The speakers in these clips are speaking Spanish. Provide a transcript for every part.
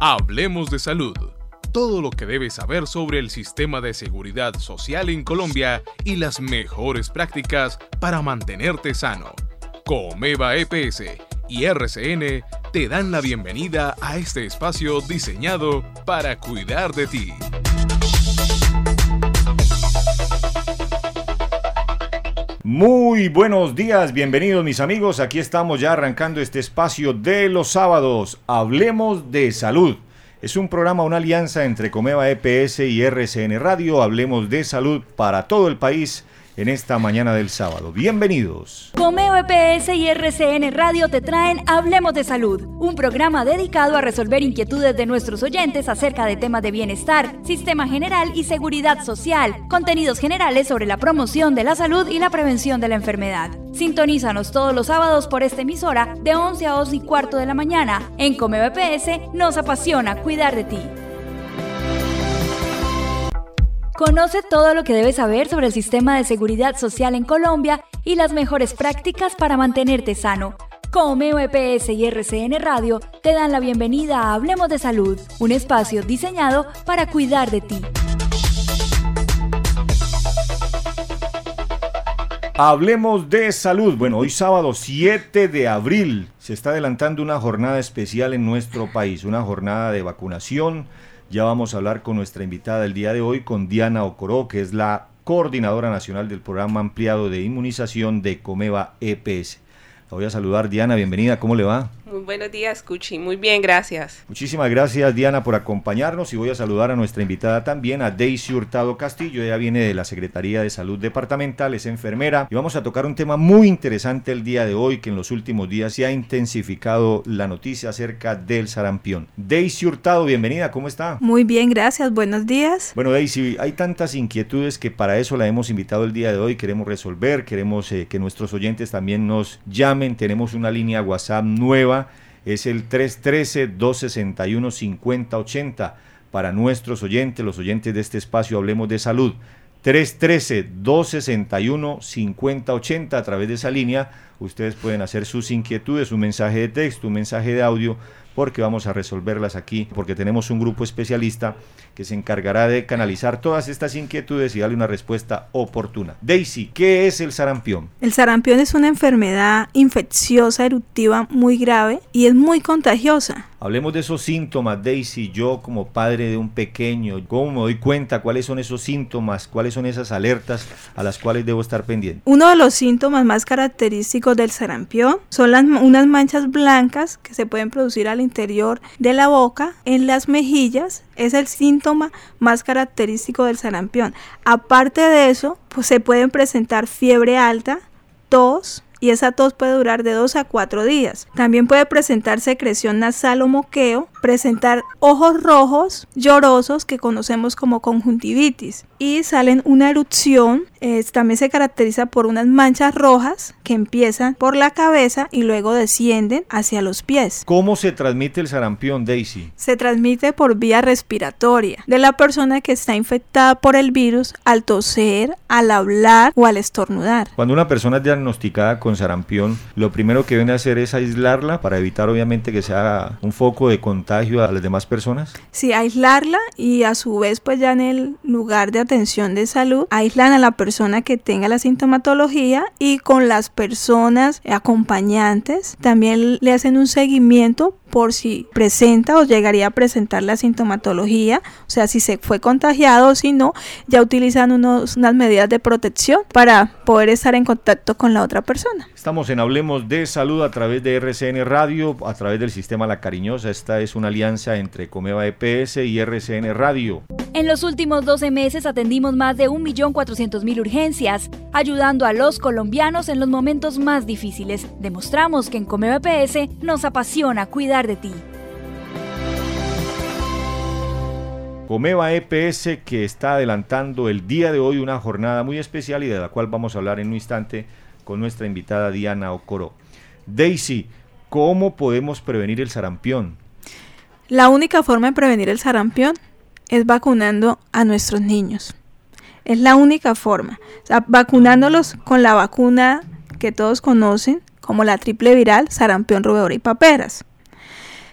Hablemos de salud. Todo lo que debes saber sobre el sistema de seguridad social en Colombia y las mejores prácticas para mantenerte sano. Comeva EPS y RCN te dan la bienvenida a este espacio diseñado para cuidar de ti. Muy buenos días, bienvenidos mis amigos, aquí estamos ya arrancando este espacio de los sábados. Hablemos de salud. Es un programa, una alianza entre Comeva EPS y RCN Radio. Hablemos de salud para todo el país en esta mañana del sábado. Bienvenidos. Comeva EPS y RCN Radio te traen Hablemos de Salud, un programa dedicado a resolver inquietudes de nuestros oyentes acerca de temas de bienestar, sistema general y seguridad social, contenidos generales sobre la promoción de la salud y la prevención de la enfermedad. Sintonízanos todos los sábados por esta emisora de 11 a 11 y cuarto de la mañana. En Comeva EPS nos apasiona cuidar de ti. Conoce todo lo que debes saber sobre el sistema de seguridad social en Colombia y las mejores prácticas para mantenerte sano. Comeva EPS y RCN Radio te dan la bienvenida a Hablemos de Salud, un espacio diseñado para cuidar de ti. Hablemos de salud. Bueno, hoy sábado 7 de abril se está adelantando una jornada especial en nuestro país, una jornada de vacunación. Ya vamos a hablar con nuestra invitada del día de hoy, con Diana Ocoró, que es la coordinadora nacional del programa ampliado de inmunización de Comeva EPS. La voy a saludar, Diana, bienvenida, ¿cómo le va? Muy buenos días, Cuchi, muy bien, gracias. Muchísimas gracias, Diana, por acompañarnos, y voy a saludar a nuestra invitada también, a Daisy Hurtado Castillo. Ella viene de la Secretaría de Salud Departamental, es enfermera, y vamos a tocar un tema muy interesante el día de hoy, que en los últimos días se ha intensificado la noticia acerca del sarampión. Daisy Hurtado, bienvenida, ¿cómo está? Muy bien, gracias, buenos días. Bueno, Daisy, hay tantas inquietudes que para eso la hemos invitado el día de hoy, queremos resolver, queremos que nuestros oyentes también nos llamen. Tenemos una línea WhatsApp nueva, es el 313-261-5080 para nuestros oyentes, los oyentes de este espacio Hablemos de Salud. 313-261-5080. A través de esa línea ustedes pueden hacer sus inquietudes, un mensaje de texto, un mensaje de audio, porque vamos a resolverlas aquí, porque tenemos un grupo especialista que se encargará de canalizar todas estas inquietudes y darle una respuesta oportuna. Daisy, ¿qué es el sarampión? El sarampión es una enfermedad infecciosa eruptiva muy grave y es muy contagiosa. Hablemos de esos síntomas, Daisy. Yo como padre de un pequeño, ¿cómo me doy cuenta cuáles son esos síntomas, cuáles son esas alertas a las cuales debo estar pendiente? Uno de los síntomas más característicos del sarampión son unas manchas blancas que se pueden producir al interior de la boca, en las mejillas. Es el síntoma más característico del sarampión. Aparte de eso, pues se pueden presentar fiebre alta, tos, y esa tos puede durar de 2 a 4 días. También puede presentar secreción nasal o moqueo, presentar ojos rojos, llorosos, que conocemos como conjuntivitis, y salen una erupción. También se caracteriza por unas manchas rojas que empiezan por la cabeza y luego descienden hacia los pies. ¿Cómo se transmite el sarampión, Daisy? Se transmite por vía respiratoria de la persona que está infectada por el virus al toser, al hablar o al estornudar. Cuando una persona es diagnosticada con sarampión, lo primero que deben hacer es aislarla para evitar obviamente que se haga un foco de contagio a las demás personas. Sí, aislarla, y a su vez pues ya en el lugar de atención de salud aíslan a la persona que tenga la sintomatología, y con las personas acompañantes también le hacen un seguimiento por si presenta o llegaría a presentar la sintomatología, o sea, si se fue contagiado o si no, ya utilizan unas medidas de protección para poder estar en contacto con la otra persona. Estamos en Hablemos de Salud a través de RCN Radio, a través del Sistema La Cariñosa. Esta es una alianza entre Comeva EPS y RCN Radio. En los últimos 12 meses atendimos más de 1.400.000 urgencias, ayudando a los colombianos en los momentos más difíciles. Demostramos que en Comeva EPS nos apasiona cuidar de ti. Comeva EPS, que está adelantando el día de hoy una jornada muy especial y de la cual vamos a hablar en un instante con nuestra invitada Diana Ocoró. Daisy, ¿cómo podemos prevenir el sarampión? La única forma de prevenir el sarampión es vacunando a nuestros niños. Es la única forma. O sea, vacunándolos con la vacuna que todos conocen, como la triple viral, sarampión, rubéola y paperas.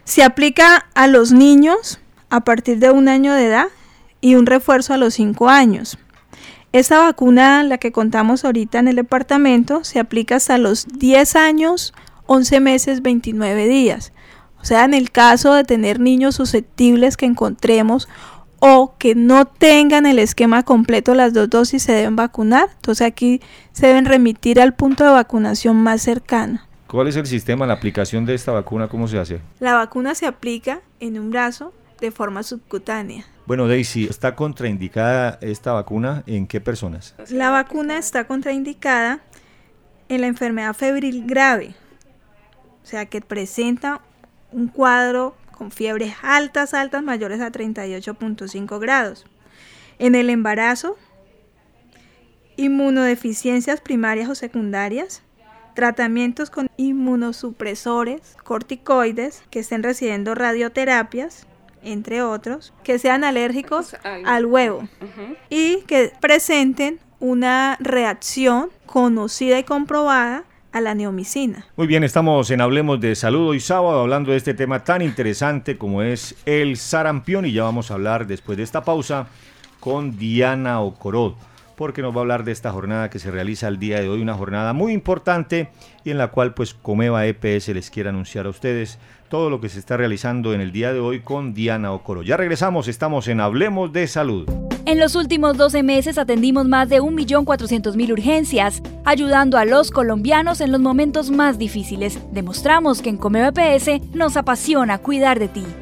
Se aplica a los niños a partir de 1 año de edad y un refuerzo a los 5 años. Esta vacuna, la que contamos ahorita en el departamento, se aplica hasta los 10 años, 11 meses, 29 días. O sea, en el caso de tener niños susceptibles que encontremos o que no tengan el esquema completo, las 2 dosis se deben vacunar. Entonces aquí se deben remitir al punto de vacunación más cercano. ¿Cuál es el sistema, la aplicación de esta vacuna? ¿Cómo se hace? La vacuna se aplica en un brazo de forma subcutánea. Bueno, Daisy, ¿está contraindicada esta vacuna en qué personas? La vacuna está contraindicada en la enfermedad febril grave, o sea que presenta un cuadro con fiebres altas mayores a 38.5 grados. En el embarazo, inmunodeficiencias primarias o secundarias, tratamientos con inmunosupresores, corticoides, que estén recibiendo radioterapias, entre otros, que sean alérgicos al huevo y que presenten una reacción conocida y comprobada a la neomicina. Muy bien, estamos en Hablemos de Salud hoy sábado hablando de este tema tan interesante como es el sarampión, y ya vamos a hablar después de esta pausa con Diana Ocoró, porque nos va a hablar de esta jornada que se realiza el día de hoy, una jornada muy importante y en la cual pues Comeva EPS les quiere anunciar a ustedes todo lo que se está realizando en el día de hoy con Diana Ocoró. Ya regresamos, estamos en Hablemos de Salud. En los últimos 12 meses atendimos más de 1.400.000 urgencias, ayudando a los colombianos en los momentos más difíciles. Demostramos que en Comeva EPS nos apasiona cuidar de ti.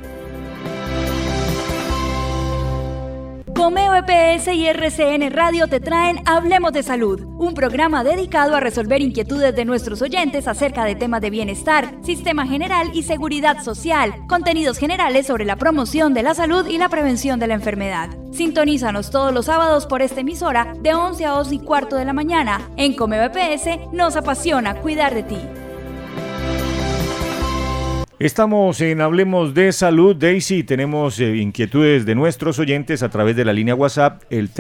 Comeva EPS y RCN Radio te traen Hablemos de Salud, un programa dedicado a resolver inquietudes de nuestros oyentes acerca de temas de bienestar, sistema general y seguridad social, contenidos generales sobre la promoción de la salud y la prevención de la enfermedad. Sintonízanos todos los sábados por esta emisora de 11 a 2:15 de la mañana. En Comeva EPS nos apasiona cuidar de ti. Estamos en Hablemos de Salud, Daisy, tenemos inquietudes de nuestros oyentes a través de la línea WhatsApp, el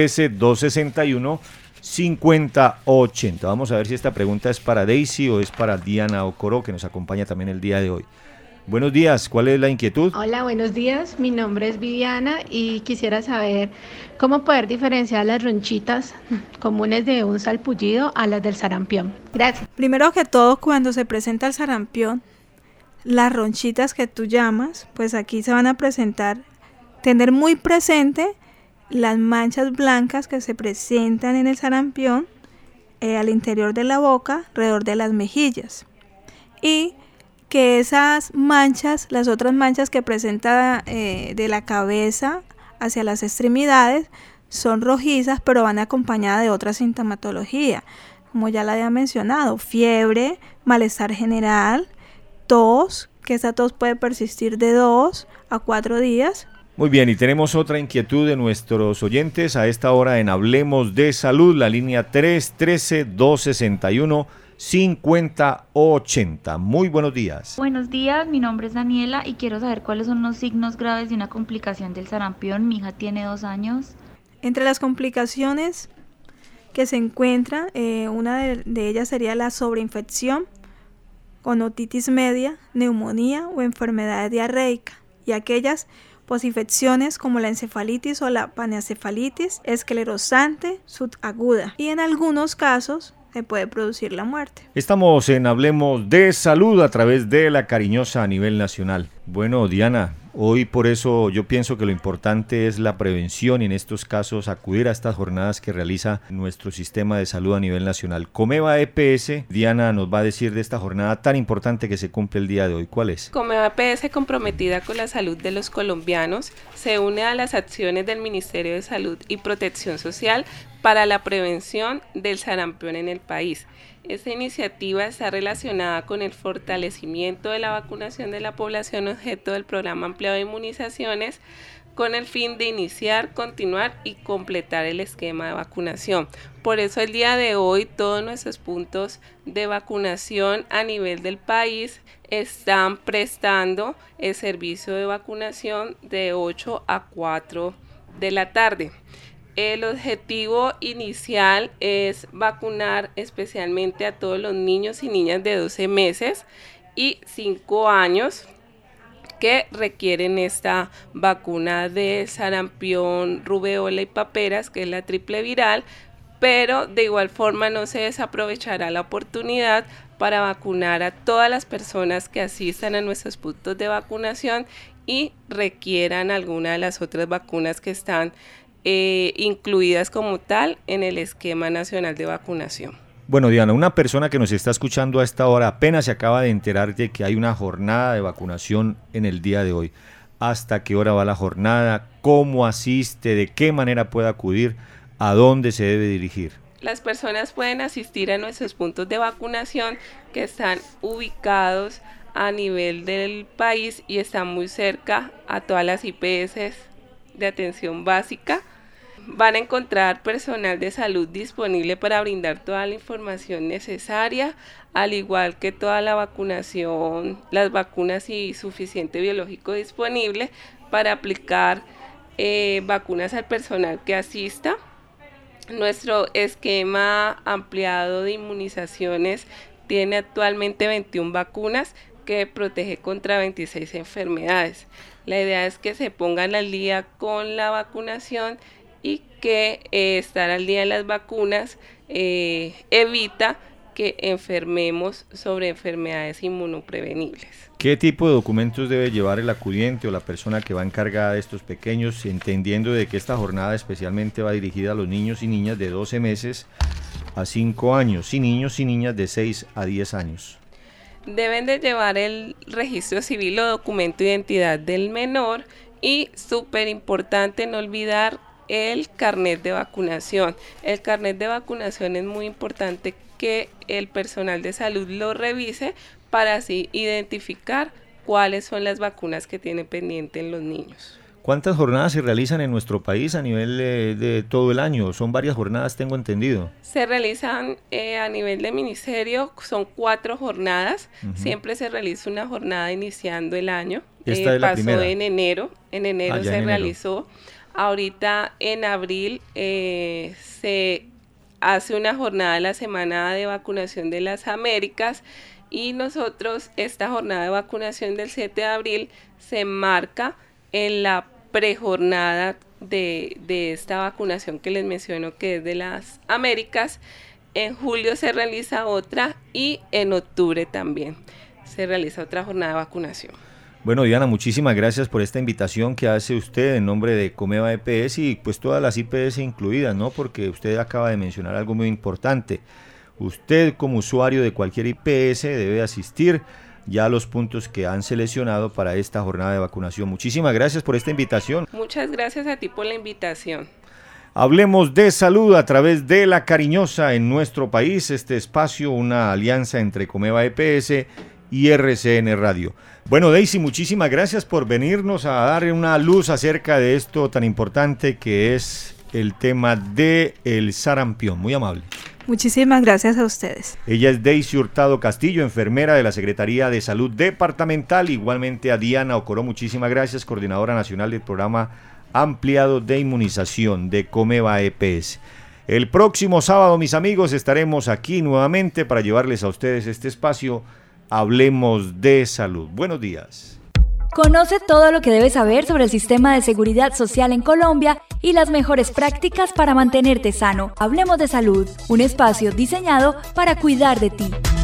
313-261-5080. Vamos a ver si esta pregunta es para Daisy o es para Diana Ocoró, que nos acompaña también el día de hoy. Buenos días, ¿cuál es la inquietud? Hola, buenos días, mi nombre es Viviana y quisiera saber cómo poder diferenciar las ronchitas comunes de un salpullido a las del sarampión. Gracias. Primero que todo, cuando se presenta el sarampión, las ronchitas que tú llamas, pues aquí se van a presentar, tener muy presente las manchas blancas que se presentan en el sarampión al interior de la boca, alrededor de las mejillas, y que esas manchas, las otras manchas que presenta de la cabeza hacia las extremidades, son rojizas, pero van acompañadas de otra sintomatología, como ya la había mencionado, fiebre, malestar general, tos, que esa tos puede persistir de 2 a 4 días. Muy bien, y tenemos otra inquietud de nuestros oyentes a esta hora en Hablemos de Salud, la línea 313-261-5080. Muy buenos días. Buenos días, mi nombre es Daniela y quiero saber cuáles son los signos graves de una complicación del sarampión. Mi hija tiene 2 años. Entre las complicaciones que se encuentran, una de ellas sería la sobreinfección, con otitis media, neumonía o enfermedad diarreica, y aquellas posinfecciones como la encefalitis o la panencefalitis esclerosante subaguda, y en algunos casos se puede producir la muerte. Estamos en Hablemos de Salud a través de La Cariñosa a nivel nacional. Bueno, Diana, hoy por eso yo pienso que lo importante es la prevención y en estos casos acudir a estas jornadas que realiza nuestro sistema de salud a nivel nacional. Comeva EPS, Diana nos va a decir de esta jornada tan importante que se cumple el día de hoy. ¿Cuál es? Comeva EPS, comprometida con la salud de los colombianos, se une a las acciones del Ministerio de Salud y Protección Social para la prevención del sarampión en el país. Esta iniciativa está relacionada con el fortalecimiento de la vacunación de la población objeto del programa ampliado de inmunizaciones con el fin de iniciar, continuar y completar el esquema de vacunación. Por eso el día de hoy todos nuestros puntos de vacunación a nivel del país están prestando el servicio de vacunación de 8 a 4 de la tarde. El objetivo inicial es vacunar especialmente a todos los niños y niñas de 12 meses y 5 años que requieren esta vacuna de sarampión, rubeola y paperas, que es la triple viral, pero de igual forma no se desaprovechará la oportunidad para vacunar a todas las personas que asistan a nuestros puntos de vacunación y requieran alguna de las otras vacunas que están incluidas como tal en el esquema nacional de vacunación. Bueno, Diana, una persona que nos está escuchando a esta hora apenas se acaba de enterar de que hay una jornada de vacunación en el día de hoy. ¿Hasta qué hora va la jornada? ¿Cómo asiste? ¿De qué manera puede acudir? ¿A dónde se debe dirigir? Las personas pueden asistir a nuestros puntos de vacunación que están ubicados a nivel del país y están muy cerca a todas las IPS de atención básica. Van a encontrar personal de salud disponible para brindar toda la información necesaria, al igual que toda la vacunación, las vacunas y suficiente biológico disponible para aplicar vacunas al personal que asista. Nuestro esquema ampliado de inmunizaciones tiene actualmente 21 vacunas que protege contra 26 enfermedades. La idea es que se pongan al día con la vacunación y que estar al día de las vacunas evita que enfermemos sobre enfermedades inmunoprevenibles. ¿Qué tipo de documentos debe llevar el acudiente o la persona que va encargada de estos pequeños, entendiendo de que esta jornada especialmente va dirigida a los niños y niñas de 12 meses a 5 años y niños y niñas de 6 a 10 años? Deben de llevar el registro civil o documento de identidad del menor y, súper importante, no olvidar el carnet de vacunación. El carnet de vacunación es muy importante que el personal de salud lo revise para así identificar cuáles son las vacunas que tiene pendiente en los niños. ¿Cuántas jornadas se realizan en nuestro país a nivel de todo el año? Son varias jornadas, tengo entendido. Se realizan a nivel de ministerio, son 4 jornadas. Siempre se realiza una jornada iniciando el año. Esta es la pasó primera. En enero se realizó. Ahorita en abril se hace una jornada de la Semana de Vacunación de las Américas y nosotros esta jornada de vacunación del 7 de abril se marca en la prejornada de esta vacunación que les menciono, que es de las Américas. En julio se realiza otra y en octubre también se realiza otra jornada de vacunación. Bueno, Diana, muchísimas gracias por esta invitación que hace usted en nombre de Comeva EPS y pues todas las IPS incluidas, ¿no? Porque usted acaba de mencionar algo muy importante. Usted como usuario de cualquier IPS debe asistir ya a los puntos que han seleccionado para esta jornada de vacunación. Muchísimas gracias por esta invitación. Muchas gracias a ti por la invitación. Hablemos de salud a través de La Cariñosa en nuestro país. Este espacio, una alianza entre Comeva EPS y RCN Radio. Bueno, Daisy, muchísimas gracias por venirnos a dar una luz acerca de esto tan importante que es el tema del sarampión. Muy amable. Muchísimas gracias a ustedes. Ella es Daisy Hurtado Castillo, enfermera de la Secretaría de Salud Departamental. Igualmente a Diana Ocoró, muchísimas gracias, coordinadora nacional del programa ampliado de inmunización de Comeva EPS. El próximo sábado, mis amigos, estaremos aquí nuevamente para llevarles a ustedes este espacio. Hablemos de salud. Buenos días. Conoce todo lo que debes saber sobre el sistema de seguridad social en Colombia y las mejores prácticas para mantenerte sano. Hablemos de salud, un espacio diseñado para cuidar de ti.